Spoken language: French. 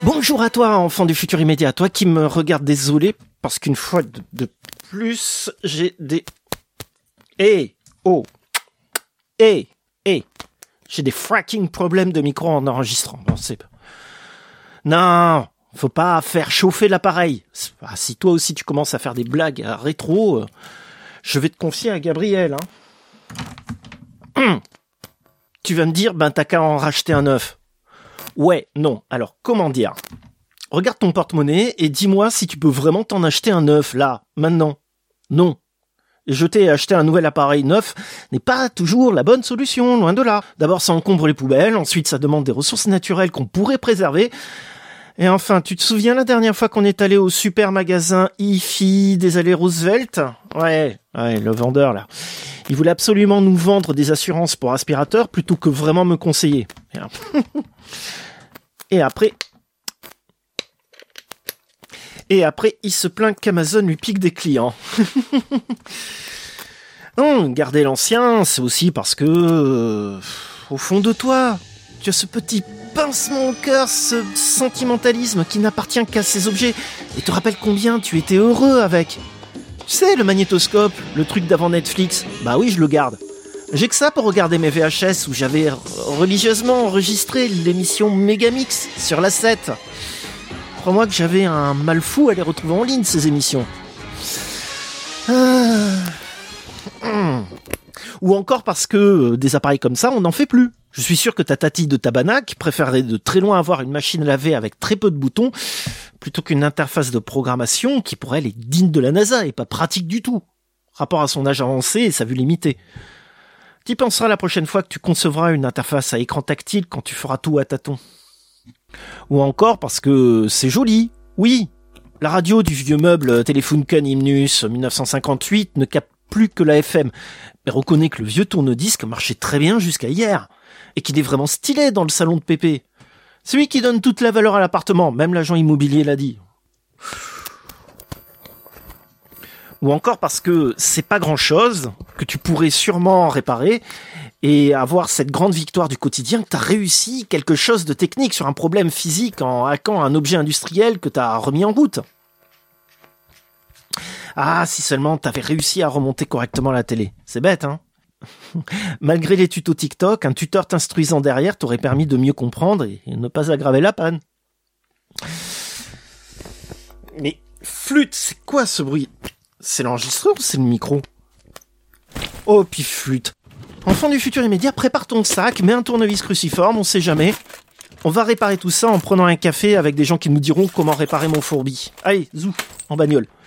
Bonjour à toi, enfant du futur immédiat, toi qui me regarde, désolé, parce qu'une fois de plus, j'ai des... J'ai des fracking problèmes de micro en enregistrant. Bon, Non, faut pas faire chauffer l'appareil. Si toi aussi tu commences à faire des blagues à rétro, je vais te confier à Gabriel. Tu vas me dire, t'as qu'à en racheter un neuf. Ouais, non. Alors, comment dire ? Regarde ton porte-monnaie et dis-moi si tu peux vraiment t'en acheter un neuf, là, maintenant. Non. Et jeter et acheter un nouvel appareil neuf n'est pas toujours la bonne solution, loin de là. D'abord, ça encombre les poubelles, ensuite ça demande des ressources naturelles qu'on pourrait préserver. Et enfin, tu te souviens la dernière fois qu'on est allé au super magasin IFI des allées Roosevelt ? Ouais, le vendeur, là. Il voulait absolument nous vendre des assurances pour aspirateurs plutôt que vraiment me conseiller. Et après, il se plaint qu'Amazon lui pique des clients. Non, garder l'ancien, c'est aussi parce que, au fond de toi, tu as ce petit pincement au cœur, ce sentimentalisme qui n'appartient qu'à ces objets, et te rappelle combien tu étais heureux avec. Tu sais, le magnétoscope, le truc d'avant Netflix, bah oui, je le garde. J'ai que ça pour regarder mes VHS où j'avais religieusement enregistré l'émission Megamix sur la 7. Crois-moi que j'avais un mal fou à les retrouver en ligne, ces émissions. Ou encore parce que des appareils comme ça, on n'en fait plus. Je suis sûr que ta tati de Tabanac préférerait de très loin avoir une machine à laver avec très peu de boutons plutôt qu'une interface de programmation qui pour elle est digne de la NASA et pas pratique du tout. Rapport à son âge avancé et sa vue limitée. T'y penseras la prochaine fois que tu concevras une interface à écran tactile quand tu feras tout à tâtons. Ou encore parce que c'est joli, oui. La radio du vieux meuble Telefunken Hymnus 1958 ne capte plus que la FM, mais reconnaît que le vieux tourne-disque marchait très bien jusqu'à hier, et qu'il est vraiment stylé dans le salon de Pépé. C'est lui qui donne toute la valeur à l'appartement, même l'agent immobilier l'a dit. Ou encore parce que c'est pas grand-chose, que tu pourrais sûrement réparer, et avoir cette grande victoire du quotidien que t'as réussi quelque chose de technique sur un problème physique en hackant un objet industriel que t'as remis en route. Ah, si seulement t'avais réussi à remonter correctement la télé. C'est bête, hein ? Malgré les tutos TikTok, un tuteur t'instruisant derrière t'aurait permis de mieux comprendre et ne pas aggraver la panne. Mais flûte, c'est quoi ce bruit ? C'est l'enregistreur ou c'est le micro ? Oh, puis flûte. Enfant du futur immédiat, prépare ton sac, mets un tournevis cruciforme, on sait jamais. On va réparer tout ça en prenant un café avec des gens qui nous diront comment réparer mon fourbi. Allez, zou, en bagnole.